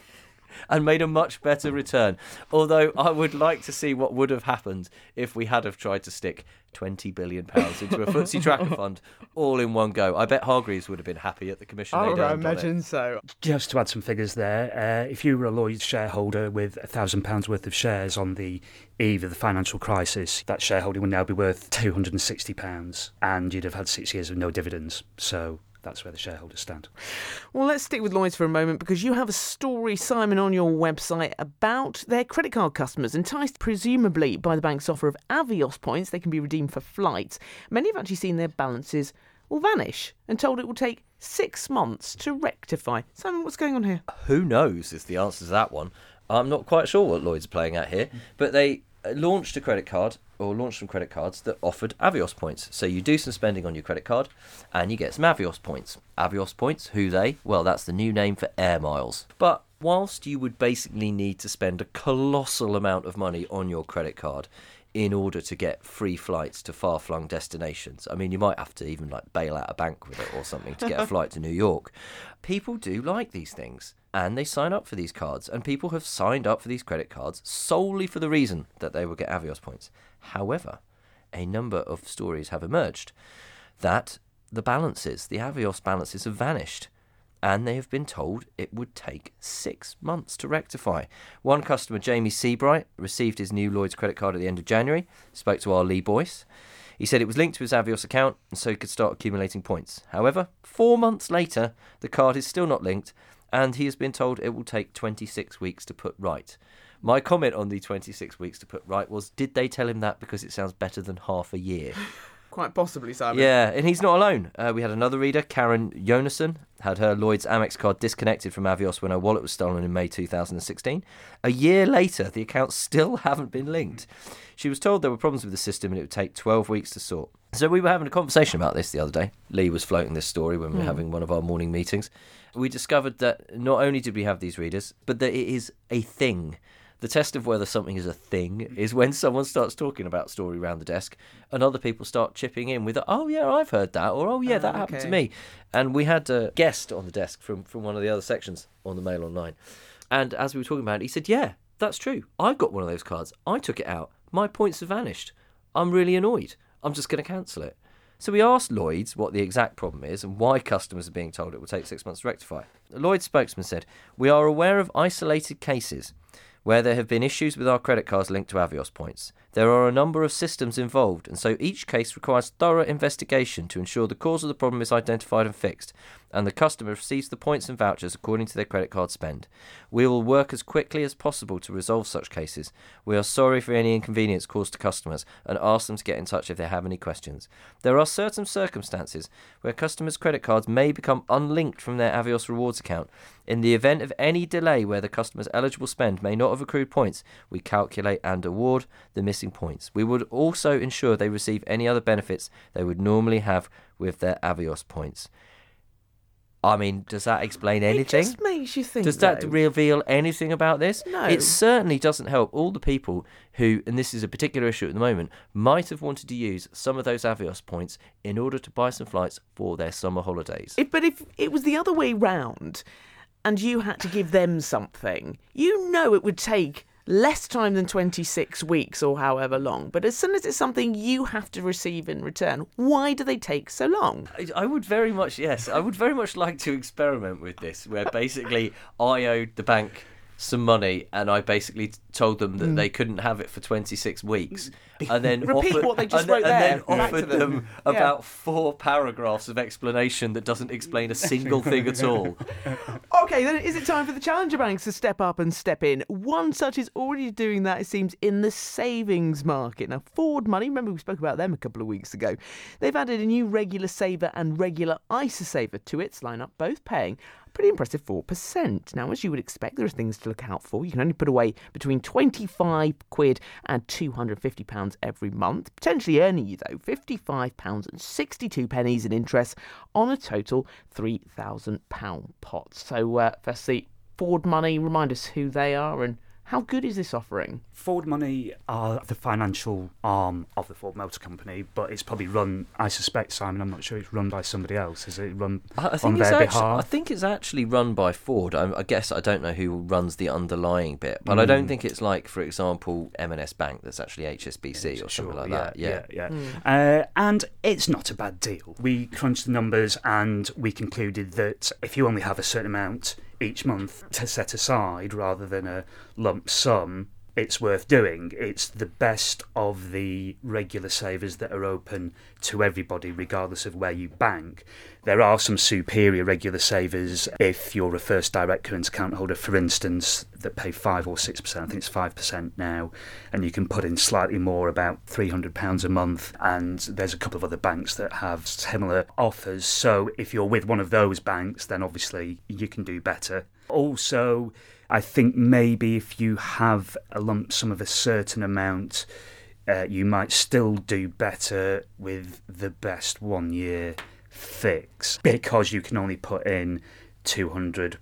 And made a much better return. Although I would like to see what would have happened if we had have tried to stick twenty billion pounds into a footsie tracker fund all in one go. I bet Hargreaves would have been happy at the commission. Oh, they I done imagine it. so. Just to add some figures there, uh, if you were a Lloyds shareholder with one thousand pounds worth of shares on the eve of the financial crisis, that shareholding would now be worth two hundred sixty pounds, and you'd have had six years of no dividends. So that's where the shareholders stand. Well, let's stick with Lloyds for a moment, because you have a story, Simon, on your website about their credit card customers enticed presumably by the bank's offer of Avios points. They can be redeemed for flights. Many have actually seen their balances will vanish and told it will take six months to rectify. Simon, what's going on here? Who knows is the answer to that one. I'm not quite sure what Lloyds are playing at here, but they launched a credit card or launched some credit cards that offered Avios points. So you do some spending on your credit card and you get some Avios points. Avios points, who they? Well, that's the new name for air miles. But whilst you would basically need to spend a colossal amount of money on your credit card in order to get free flights to far-flung destinations. I mean, you might have to even like bail out a bank with it or something to get a flight to New York. People do like these things, and they sign up for these cards, and people have signed up for these credit cards solely for the reason that they will get Avios points. However, a number of stories have emerged that the balances, the Avios balances, have vanished. And they have been told it would take six months to rectify. One customer, Jamie Seabright, received his new Lloyds credit card at the end of January, spoke to our Lee Boyce. He said it was linked to his Avios account, and so he could start accumulating points. However, four months later, the card is still not linked, and he has been told it will take twenty-six weeks to put right. My comment on the twenty-six weeks to put right was, did they tell him that because it sounds better than half a year? Quite possibly, Simon. Yeah, and he's not alone. Uh, we had another reader, Karen Jonassen, had her Lloyds Amex card disconnected from Avios when her wallet was stolen in May two thousand sixteen. A year later, the accounts still haven't been linked. She was told there were problems with the system and it would take twelve weeks to sort. So we were having a conversation about this the other day. Lee was floating this story when we were mm. having one of our morning meetings. We discovered that not only did we have these readers, but that it is a thing. The test of whether something is a thing is when someone starts talking about story around the desk and other people start chipping in with, oh, yeah, I've heard that, or, oh, yeah, that oh, okay. happened to me. And we had a guest on the desk from, from one of the other sections on the Mail Online. And as we were talking about it, he said, yeah, that's true. I've got one of those cards. I took it out. My points have vanished. I'm really annoyed. I'm just going to cancel it. So we asked Lloyds what the exact problem is and why customers are being told it will take six months to rectify. The Lloyds spokesman said, we are aware of isolated cases where there have been issues with our credit cards linked to Avios points. There are a number of systems involved, and so each case requires thorough investigation to ensure the cause of the problem is identified and fixed, and the customer receives the points and vouchers according to their credit card spend. We will work as quickly as possible to resolve such cases. We are sorry for any inconvenience caused to customers and ask them to get in touch if they have any questions. There are certain circumstances where customers' credit cards may become unlinked from their Avios rewards account. In the event of any delay where the customer's eligible spend may not have accrued points, we calculate and award the missing points. We would also ensure they receive any other benefits they would normally have with their Avios points. I mean, does that explain anything? It just makes you think. Does that though. reveal anything about this? No. It certainly doesn't help all the people who, and this is a particular issue at the moment, might have wanted to use some of those Avios points in order to buy some flights for their summer holidays. If, but if it was the other way round and you had to give them something, you know it would take less time than twenty-six weeks or however long. But as soon as it's something you have to receive in return, why do they take so long? I, I would very much, yes, I would very much like to experiment with this, where basically I owed the bank some money and I basically told them that mm. they couldn't have it for twenty-six weeks, and then repeat offered, what they just and, wrote and there then offered them, them yeah. about four paragraphs of explanation that doesn't explain a single thing at all. Okay, then is it time for the challenger banks to step up and step in? One such is already doing that, it seems, in the savings market. Now, Ford Money, remember we spoke about them a couple of weeks ago. They've added a new regular saver and regular I S A saver to its lineup, both paying pretty impressive four percent. Now, as you would expect, there are things to look out for. You can only put away between twenty-five quid and two hundred fifty pounds every month, potentially earning you, though, fifty-five pounds and sixty-two pennies in interest on a total three thousand pounds pot. So, uh, firstly, Ford Money, remind us who they are and how good is this offering? Ford Money are the financial arm of the Ford Motor Company, but it's probably run, I suspect, Simon, I'm not sure it's run by somebody else. Is it run I think on it's their actually, behalf? I think it's actually run by Ford. I, I guess I don't know who runs the underlying bit, but Mm. I don't think it's like, for example, M and S Bank that's actually H S B C or Sure, something like yeah, that. Yeah, yeah. yeah. Mm. Uh, and it's not a bad deal. We crunched the numbers and we concluded that if you only have a certain amount each month to set aside rather than a lump sum, it's worth doing. It's the best of the regular savers that are open to everybody, regardless of where you bank. There are some superior regular savers if you're a first direct current account holder, for instance, that pay five or six percent. I think it's five percent now, and you can put in slightly more, about three hundred pounds a month. And there's a couple of other banks that have similar offers. So if you're with one of those banks, then obviously you can do better. Also, I think maybe if you have a lump sum of a certain amount, uh, you might still do better with the best one-year fix, because you can only put in two hundred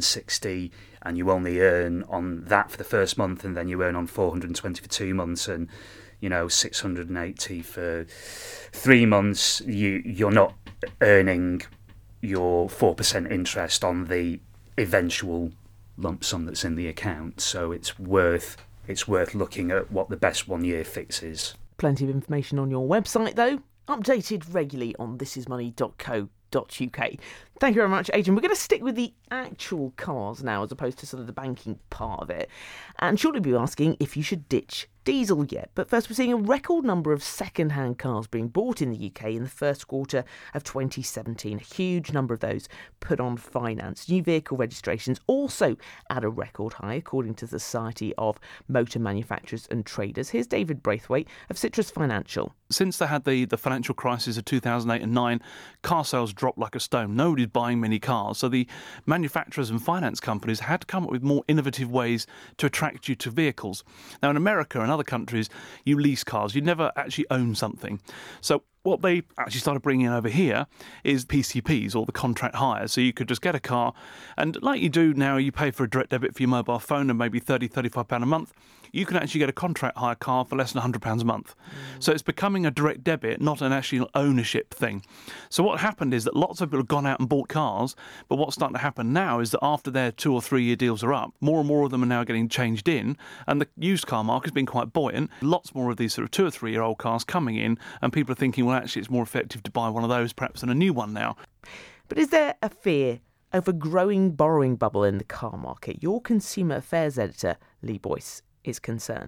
sixty and you only earn on that for the first month, and then you earn on four hundred twenty for two months and, you know, six hundred eighty for three months. You, you're not earning your four percent interest on the eventual lump sum that's in the account, so it's worth it's worth looking at what the best one year fix is. Plenty of information on your website, though, updated regularly on this is money dot co dot uk. Thank you very much, Adrian. We're going to stick with the actual cars now as opposed to sort of the banking part of it, and shortly be asking if you should ditch diesel yet. But first, we're seeing a record number of second-hand cars being bought in the U K in the first quarter of twenty seventeen. A huge number of those put on finance. New vehicle registrations also at a record high, according to the Society of Motor Manufacturers and Traders. Here's David Braithwaite of Citrus Financial. Since they had the, the financial crisis of two thousand eight and nine, car sales dropped like a stone. Nobody's buying many cars. So the manufacturers and finance companies had to come up with more innovative ways to attract you to vehicles. Now, in America and other countries, you lease cars. You never actually own something. So what they actually started bringing in over here is P C Ps, or the contract hire. So you could just get a car, and like you do now, you pay for a direct debit for your mobile phone and maybe thirty, thirty-five pounds a month. You can actually get a contract hire car for less than one hundred pounds a month. Mm. So it's becoming a direct debit, not an actual ownership thing. So what happened is that lots of people have gone out and bought cars, but what's starting to happen now is that after their two or three year deals are up, more and more of them are now getting changed in, and the used car market has been quite buoyant. Lots more of these sort of two or three year old cars coming in, and people are thinking, well, actually it's more effective to buy one of those perhaps than a new one now. But is there a fear of a growing borrowing bubble in the car market? Your consumer affairs editor, Lee Boyce, is concerned.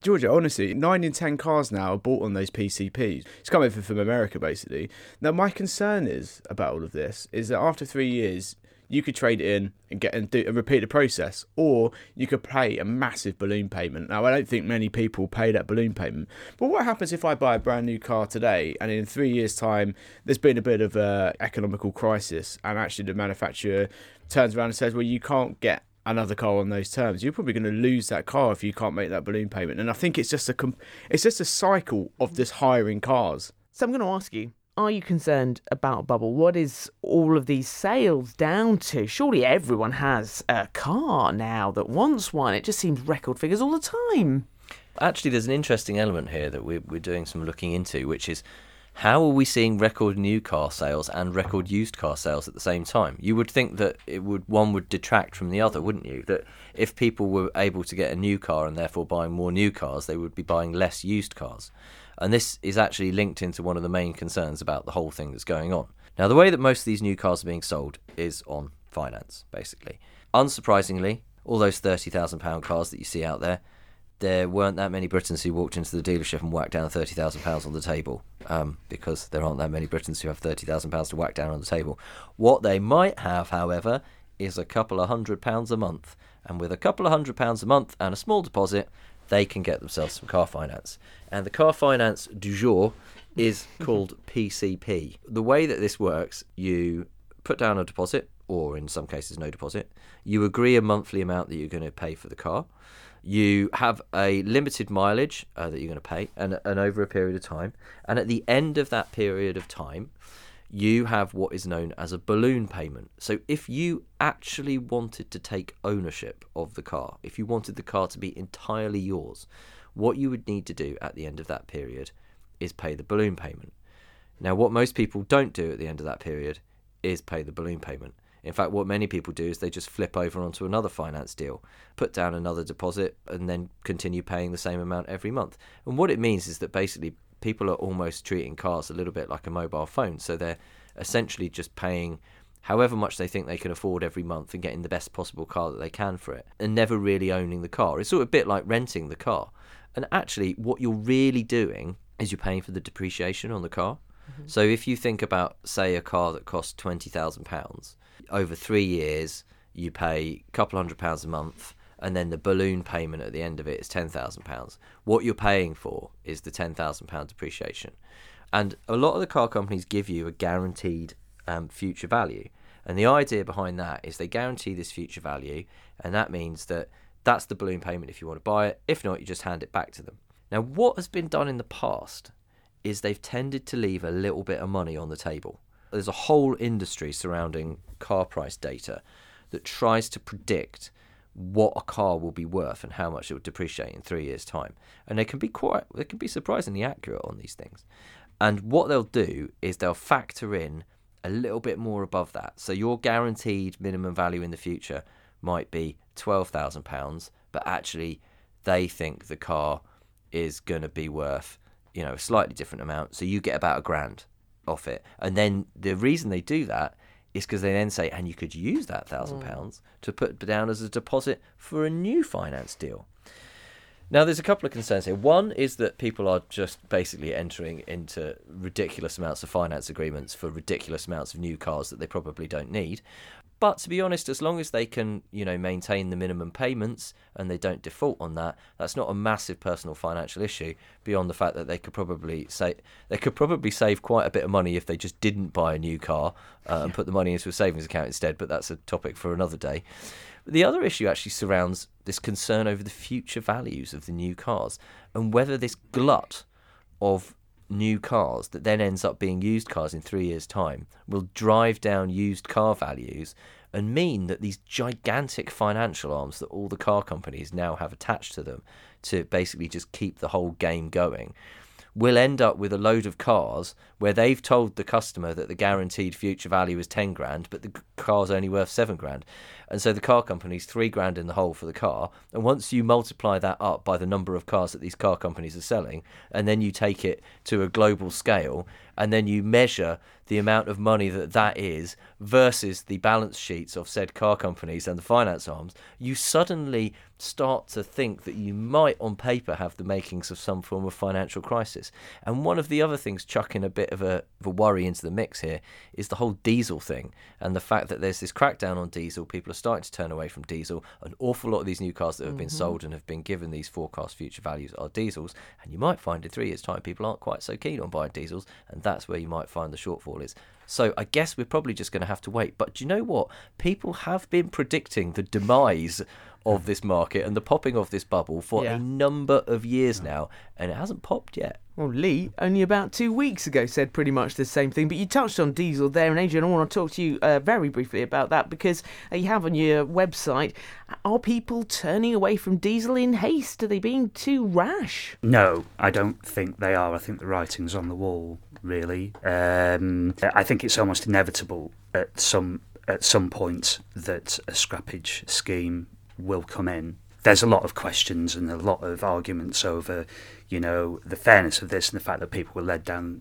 Georgia, honestly, nine in ten cars now are bought on those P C Ps. It's coming from America, basically. Now, my concern is about all of this is that after three years, you could trade it in and get and, do, and repeat the process, or you could pay a massive balloon payment. Now, I don't think many people pay that balloon payment. But what happens if I buy a brand new car today and in three years' time, there's been a bit of an economical crisis and actually the manufacturer turns around and says, well, you can't get another car on those terms. You're probably going to lose that car if you can't make that balloon payment. And I think it's just a comp- it's just a cycle of this hiring cars. So I'm going to ask you, are you concerned about a bubble? What is all of these sales down to? Surely everyone has a car now that wants one. It just seems record figures all the time. Actually, there's an interesting element here that we're, we're doing some looking into, which is how are we seeing record new car sales and record used car sales at the same time? You would think that it would one would detract from the other, wouldn't you? That if people were able to get a new car and therefore buying more new cars, they would be buying less used cars. And this is actually linked into one of the main concerns about the whole thing that's going on. Now, the way that most of these new cars are being sold is on finance, basically. Unsurprisingly, all those thirty thousand pounds cars that you see out there, there weren't that many Britons who walked into the dealership and whacked down thirty thousand pounds on the table, um, because there aren't that many Britons who have thirty thousand pounds to whack down on the table. What they might have, however, is a couple of hundred pounds a month. And with a couple of hundred pounds a month and a small deposit, they can get themselves some car finance. And the car finance du jour is called P C P. The way that this works, you put down a deposit, or in some cases no deposit. You agree a monthly amount that you're going to pay for the car. You have a limited mileage uh, that you're going to pay, and, and over a period of time. And at the end of that period of time, you have what is known as a balloon payment. So if you actually wanted to take ownership of the car, if you wanted the car to be entirely yours, what you would need to do at the end of that period is pay the balloon payment. Now, what most people don't do at the end of that period is pay the balloon payment. In fact, what many people do is they just flip over onto another finance deal, put down another deposit, and then continue paying the same amount every month. And what it means is that basically people are almost treating cars a little bit like a mobile phone. So they're essentially just paying however much they think they can afford every month and getting the best possible car that they can for it, and never really owning the car. It's sort of a bit like renting the car. And actually, what you're really doing is you're paying for the depreciation on the car. Mm-hmm. So if you think about, say, a car that costs twenty thousand pounds, over three years, you pay a couple hundred pounds a month, and then the balloon payment at the end of it is ten thousand pounds. What you're paying for is the ten thousand pounds depreciation. And a lot of the car companies give you a guaranteed um, future value. And the idea behind that is they guarantee this future value, and that means that that's the balloon payment if you want to buy it. If not, you just hand it back to them. Now, what has been done in the past is they've tended to leave a little bit of money on the table. There's a whole industry surrounding car price data that tries to predict what a car will be worth and how much it will depreciate in three years' time. And they can be quite, they can be surprisingly accurate on these things. And what they'll do is they'll factor in a little bit more above that. So your guaranteed minimum value in the future might be twelve thousand pounds, but actually they think the car is going to be worth, you know, a slightly different amount. So you get about a grand off it. And then the reason they do that is because they then say, and you could use that thousand pounds to put down as a deposit for a new finance deal. Now, there's a couple of concerns here. One is that people are just basically entering into ridiculous amounts of finance agreements for ridiculous amounts of new cars that they probably don't need. But to be honest, as long as they can, you know, maintain the minimum payments and they don't default on that, that's not a massive personal financial issue. Beyond the fact that they could probably say they could probably save quite a bit of money if they just didn't buy a new car uh, and put the money into a savings account instead. But that's a topic for another day. The other issue actually surrounds this concern over the future values of the new cars and whether this glut of new cars that then ends up being used cars in three years' time will drive down used car values and mean that these gigantic financial arms that all the car companies now have attached to them to basically just keep the whole game going will end up with a load of cars where they've told the customer that the guaranteed future value is ten grand, but the car's only worth seven grand. And so the car company's three grand in the hole for the car. And once you multiply that up by the number of cars that these car companies are selling, and then you take it to a global scale, and then you measure the amount of money that that is versus the balance sheets of said car companies and the finance arms, you suddenly start to think that you might on paper have the makings of some form of financial crisis. And one of the other things chucking a bit of a, of a worry into the mix here is the whole diesel thing, and the fact that there's this crackdown on diesel. People are starting to turn away from diesel. An awful lot of these new cars that have been Mm-hmm. sold and have been given these forecast future values are diesels, and you might find in three years' time people aren't quite so keen on buying diesels, and that's where you might find the shortfall is. So I guess we're probably just going to have to wait. But do you know what? People have been predicting the demise of this market and the popping of this bubble for Yeah. a number of years now, and it hasn't popped yet. Well, Lee, only about two weeks ago, said pretty much the same thing. But you touched on diesel there, and Adrian, I want to talk to you uh, very briefly about that, because uh, you have on your website, are people turning away from diesel in haste? Are they being too rash? No, I don't think they are. I think the writing's on the wall, really. Um, I think it's almost inevitable at some at some point that a scrappage scheme will come in. There's a lot of questions and a lot of arguments over, you know, the fairness of this and the fact that people were led down,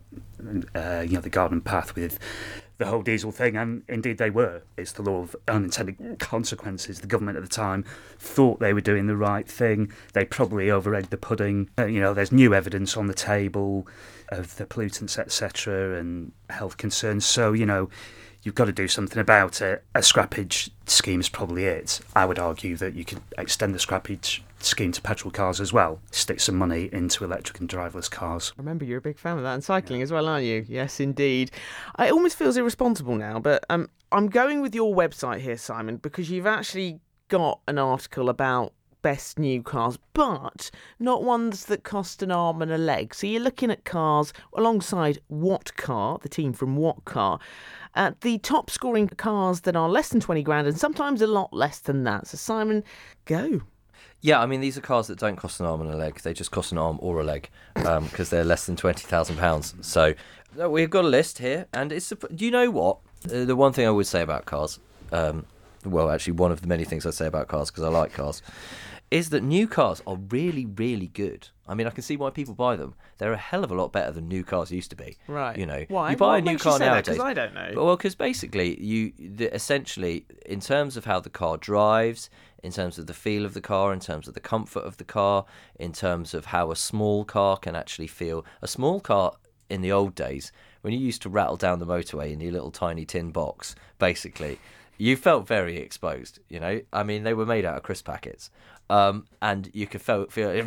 uh, you know, the garden path with the whole diesel thing, and indeed they were. It's the law of unintended consequences. The government at the time thought they were doing the right thing. They probably over-egged the pudding. Uh, you know, there's new evidence on the table of the pollutants, et cetera, and health concerns. So, you know, you've got to do something about it. A scrappage scheme is probably it. I would argue that you could extend the scrappage scheme to petrol cars as well. Stick some money into electric and driverless cars. Remember, you're a big fan of that, and cycling as well, aren't you? Yes, indeed. It almost feels irresponsible now, but um, I'm going with your website here, Simon, because you've actually got an article about best new cars, but not ones that cost an arm and a leg. So you're looking at cars alongside What Car, the team from What Car, at the top scoring cars that are less than twenty grand and sometimes a lot less than that. So Simon, go. Yeah, I mean, these are cars that don't cost an arm and a leg. They just cost an arm or a leg because um, they're less than twenty thousand pounds. So uh, we've got a list here, and it's. Do you know what? Uh, the one thing I would say about cars, um, well, actually, one of the many things I say about cars, because I like cars, is that new cars are really, really good. I mean, I can see why people buy them. They're a hell of a lot better than new cars used to be. Right. You know, Why? you buy What a new makes you car say that? nowadays. 'Cause I don't know. Well, because basically, you the, essentially, in terms of how the car drives, in terms of the feel of the car, in terms of the comfort of the car, in terms of how a small car can actually feel. A small car in the old days, when you used to rattle down the motorway in your little tiny tin box, basically, you felt very exposed, you know? I mean, they were made out of crisp packets. Um, and you could feel, feel it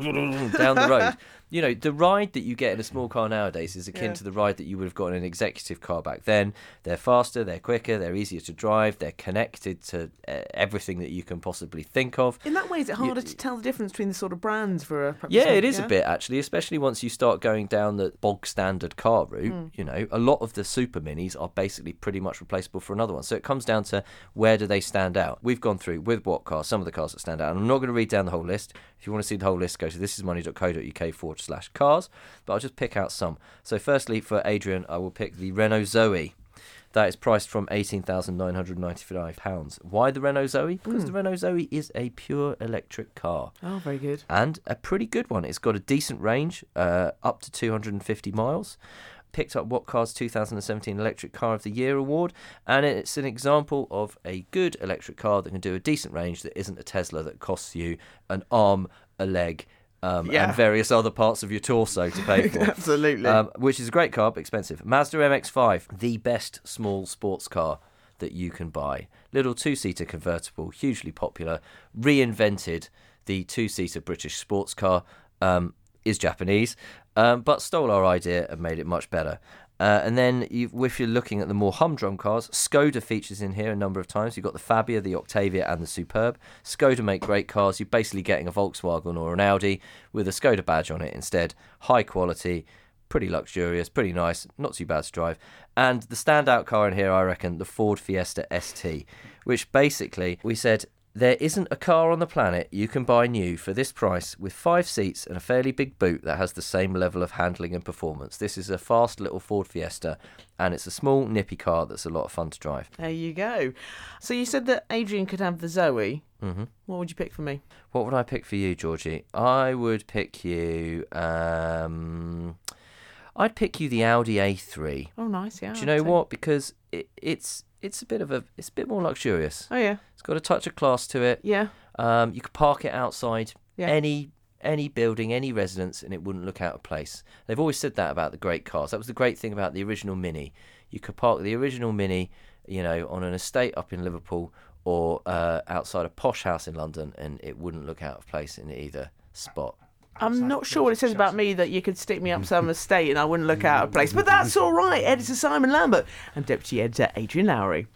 down the road. You know, the ride that you get in a small car nowadays is akin Yeah. to the ride that you would have got in an executive car back then. They're faster, they're quicker, they're easier to drive, they're connected to uh, everything that you can possibly think of. In that way, is it harder to tell the difference between the sort of brands for a... Yeah, it is yeah? a bit, actually, especially once you start going down the bog standard car route. Mm. You know, a lot of the super minis are basically pretty much replaceable for another one. So it comes down to where do they stand out. We've gone through with What Car, some of the cars that stand out. And I'm not going to read down the whole list. If you want to see the whole list, go to thisismoney.co.uk forward slash cars. But I'll just pick out some. So firstly, for Adrian, I will pick the Renault Zoe. That is priced from eighteen thousand nine hundred ninety-five pounds. Why the Renault Zoe? Because Mm. the Renault Zoe is a pure electric car. Oh, very good. And a pretty good one. It's got a decent range, uh, up to two hundred fifty miles. Picked up What Car's two thousand seventeen Electric Car of the Year award, and it's an example of a good electric car that can do a decent range that isn't a Tesla that costs you an arm, a leg, um, Yeah. and various other parts of your torso to pay for. Absolutely. Um, which is a great car, but expensive. Mazda M X five, the best small sports car that you can buy. Little two-seater convertible, hugely popular, reinvented the two-seater British sports car, um, is Japanese, um, but stole our idea and made it much better. Uh, and then you, if you're looking at the more humdrum cars, Skoda features in here a number of times. You've got the Fabia, the Octavia and the Superb. Skoda make great cars. You're basically getting a Volkswagen or an Audi with a Skoda badge on it instead. High quality, pretty luxurious, pretty nice, not too bad to drive. And the standout car in here, I reckon, the Ford Fiesta S T, which basically we said, there isn't a car on the planet you can buy new for this price with five seats and a fairly big boot that has the same level of handling and performance. This is a fast little Ford Fiesta, and it's a small, nippy car that's a lot of fun to drive. There you go. So you said that Adrian could have the Zoe. Mm-hmm. What would you pick for me? What would I pick for you, Georgie? I would pick you... Um, I'd pick you the Audi A three. Oh, nice, yeah. Do you know what? Because it, it's it's a bit of a it's a bit more luxurious. Oh yeah. It's got a touch of class to it. Yeah. Um, you could park it outside Yeah. any any building, any residence, and it wouldn't look out of place. They've always said that about the great cars. That was the great thing about the original Mini. You could park the original Mini, you know, on an estate up in Liverpool or uh, outside a posh house in London, and it wouldn't look out of place in either spot. I'm not sure what it says about me that you could stick me up some estate and I wouldn't look out of place. But that's all right. Editor Simon Lambert and Deputy Editor Adrian Lowry.